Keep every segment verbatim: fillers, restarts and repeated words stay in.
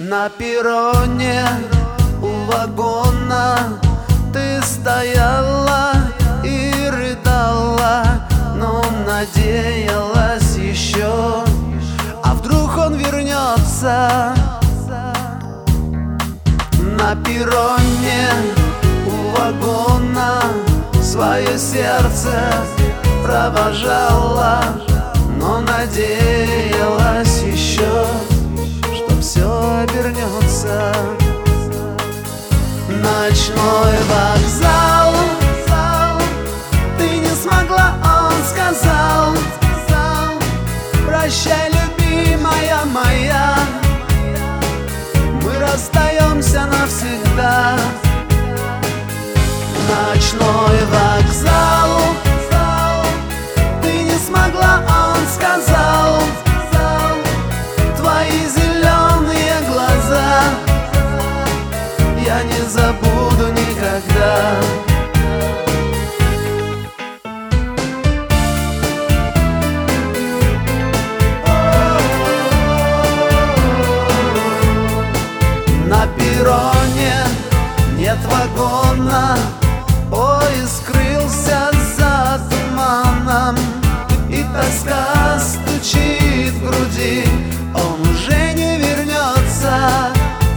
На перроне у вагона ты стояла и рыдала, но надеялась еще, а вдруг он вернется. На перроне у вагона свое сердце провожала, но надеялась еще, что все обернется. Ночной вокзал, ты не смогла, он сказал. Прощай, любимая моя, мы расстаемся навсегда. Ночной вокзал, ты не смогла, он сказал. Твои зеленые глаза я не забуду никогда. На перроне нет вагона, поезд скрылся за туманом, и тоска стучит в груди, он уже не вернется.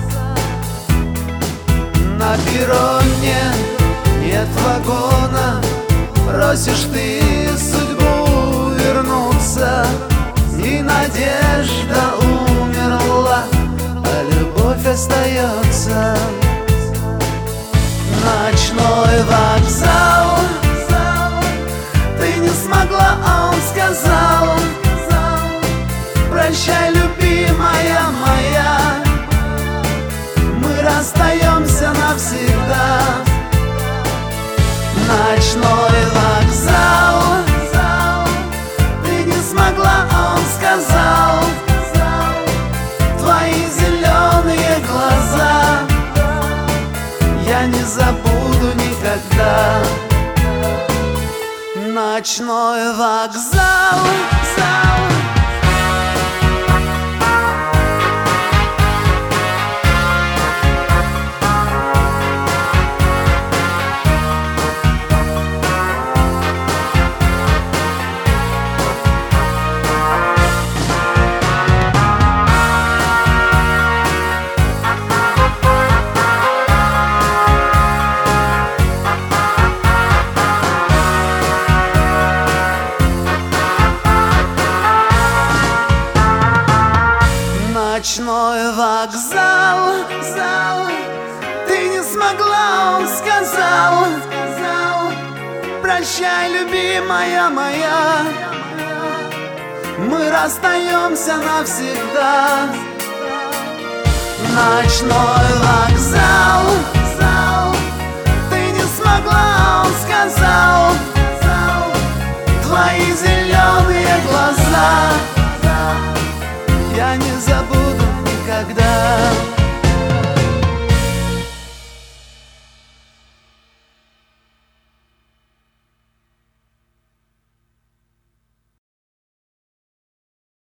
На перроне нет вагона, просишь ты судьбу вернуться, и надежда умерла, а любовь остается. Ночной вокзал, ты не смогла, а он сказал. Прощай, любимая моя, мы расстаемся навсегда. Ночной вокзал, ты не смогла, а он сказал. Твои зеленые глаза я не забуду никогда. Ночной вокзал, зал. Ночной вокзал, зал, ты не смогла, он сказал. Прощай, любимая моя, мы расстаемся навсегда. Ночной вокзал, зал, ты не смогла, он сказал. Твои зеленые глаза я не забуду